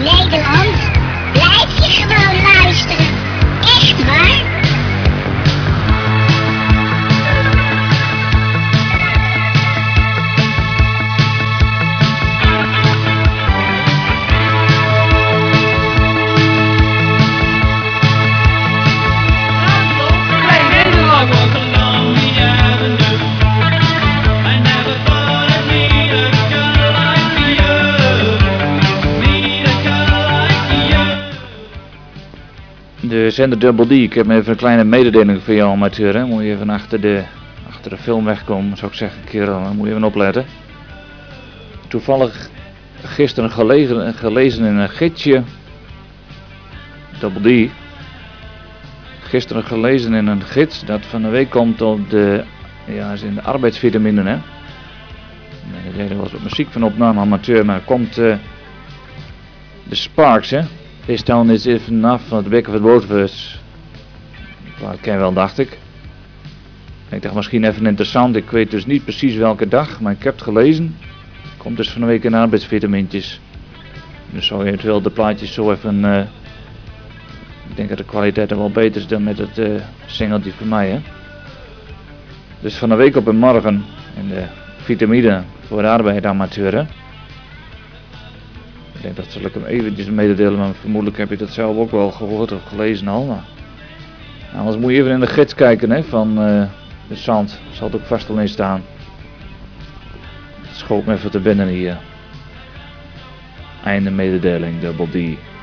Nederland, blijf je gewoon luisteren. Echt waar? De zender Double D, ik heb even een kleine mededeling voor jou amateur. Hè. Moet je even achter de film wegkomen, zou ik zeggen, kerel. Dan moet je even opletten. Toevallig gisteren gelezen in een gidsje. Double D. Gisteren gelezen in een gids dat van de week komt op de, ja, zijn de arbeidsvitamine. Hè. Er was wat muziek van opname amateur, maar komt de Sparks, hè. This town is even enough van het Back of the Roadverse. Dat ken je wel, dacht ik. Ik dacht misschien even interessant. Ik weet dus niet precies welke dag, maar ik heb het gelezen. Komt dus van de week in arbeidsvitamintjes. Dus zou je eventueel de plaatjes zo even... ik denk dat de kwaliteit er wel beter is dan met het singeltje van mij, hè. Dus van de week op en morgen. En de vitamine voor de arbeidsamateur, hè. Ik denk dat zal ik hem eventjes mededelen, maar vermoedelijk heb je dat zelf ook wel gehoord of gelezen al. Maar anders moet je even in de gids kijken, hè, van de zand. Zal het ook vast al in staan. Het schoot me even te binnen hier. Einde mededeling, Double D.